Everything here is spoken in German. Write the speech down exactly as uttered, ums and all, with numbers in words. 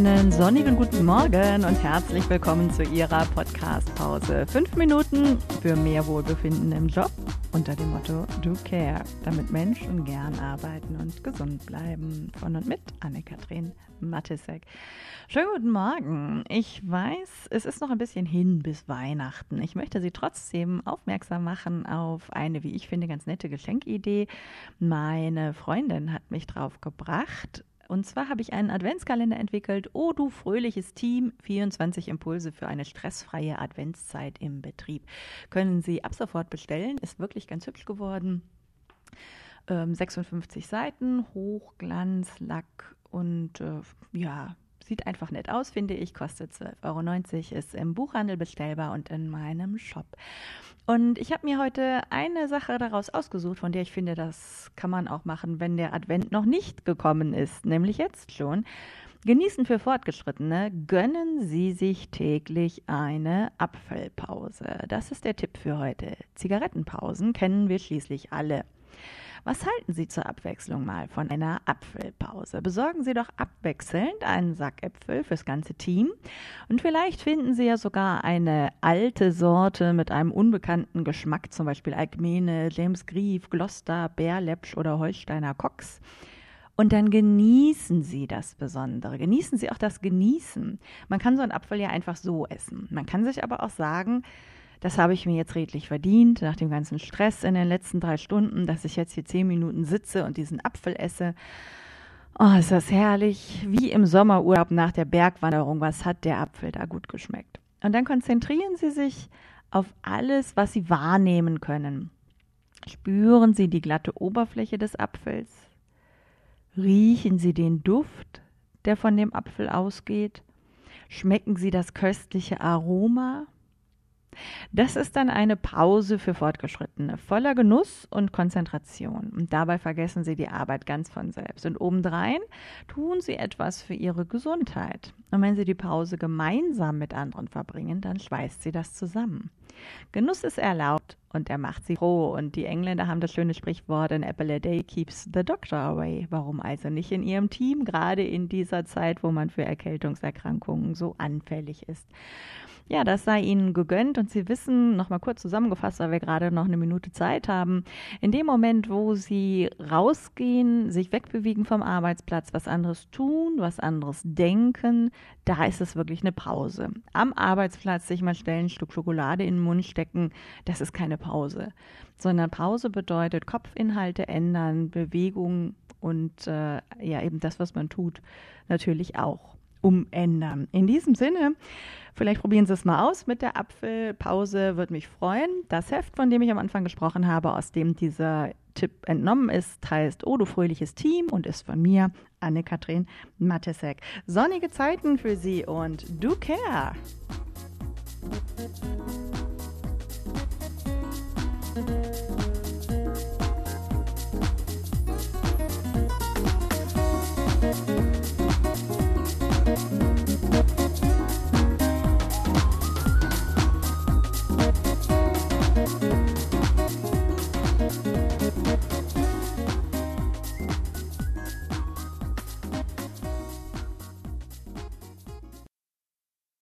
Einen sonnigen guten Morgen und herzlich willkommen zu Ihrer Podcast-Pause. Fünf Minuten für mehr Wohlbefinden im Job unter dem Motto Do Care, damit Menschen gern arbeiten und gesund bleiben. Von und mit Anne-Kathrin Mattisek. Schönen guten Morgen. Ich weiß, es ist noch ein bisschen hin bis Weihnachten. Ich möchte Sie trotzdem aufmerksam machen auf eine, wie ich finde, ganz nette Geschenkidee. Meine Freundin hat mich drauf gebracht. Und zwar habe ich einen Adventskalender entwickelt. Oh, du fröhliches Team, vierundzwanzig Impulse für eine stressfreie Adventszeit im Betrieb. Können Sie ab sofort bestellen, ist wirklich ganz hübsch geworden. Ähm, sechsundfünfzig Seiten, Hochglanz, Lack und äh, ja, sieht einfach nett aus, finde ich. Kostet zwölf Euro neunzig, ist im Buchhandel bestellbar und in meinem Shop. Und ich habe mir heute eine Sache daraus ausgesucht, von der ich finde, das kann man auch machen, wenn der Advent noch nicht gekommen ist, nämlich jetzt schon. Genießen für Fortgeschrittene, gönnen Sie sich täglich eine Apfelpause. Das ist der Tipp für heute. Zigarettenpausen kennen wir schließlich alle. Was halten Sie zur Abwechslung mal von einer Apfelpause? Besorgen Sie doch abwechselnd einen Sack Äpfel fürs ganze Team und vielleicht finden Sie ja sogar eine alte Sorte mit einem unbekannten Geschmack, zum Beispiel Alkmene, James Grief, Gloucester, Bärläppsch oder Holsteiner Cox. Und dann genießen Sie das Besondere. Genießen Sie auch das Genießen. Man kann so einen Apfel ja einfach so essen. Man kann sich aber auch sagen, das habe ich mir jetzt redlich verdient, nach dem ganzen Stress in den letzten drei Stunden, dass ich jetzt hier zehn Minuten sitze und diesen Apfel esse. Oh, ist das herrlich, wie im Sommerurlaub nach der Bergwanderung. Was hat der Apfel da gut geschmeckt? Und dann konzentrieren Sie sich auf alles, was Sie wahrnehmen können. Spüren Sie die glatte Oberfläche des Apfels. Riechen Sie den Duft, der von dem Apfel ausgeht. Schmecken Sie das köstliche Aroma. Das ist dann eine Pause für Fortgeschrittene, voller Genuss und Konzentration. Und dabei vergessen Sie die Arbeit ganz von selbst. Und obendrein tun Sie etwas für Ihre Gesundheit. Und wenn Sie die Pause gemeinsam mit anderen verbringen, dann schweißt Sie das zusammen. Genuss ist erlaubt und er macht Sie froh. Und die Engländer haben das schöne Sprichwort, an apple a day keeps the doctor away. Warum also nicht in Ihrem Team, gerade in dieser Zeit, wo man für Erkältungserkrankungen so anfällig ist? Ja, das sei Ihnen gegönnt und Sie wissen, nochmal kurz zusammengefasst, weil wir gerade noch eine Minute Zeit haben, in dem Moment, wo Sie rausgehen, sich wegbewegen vom Arbeitsplatz, was anderes tun, was anderes denken, da ist es wirklich eine Pause. Am Arbeitsplatz sich mal stellen, ein Stück Schokolade in den Mund stecken, das ist keine Pause, sondern Pause bedeutet Kopfinhalte ändern, Bewegung und äh, ja eben das, was man tut, natürlich auch umändern. In diesem Sinne, vielleicht probieren Sie es mal aus mit der Apfelpause, würde mich freuen. Das Heft, von dem ich am Anfang gesprochen habe, aus dem dieser Tipp entnommen ist, heißt Oh, du fröhliches Team und ist von mir, Anne-Kathrin Mattisek. Sonnige Zeiten für Sie und do care!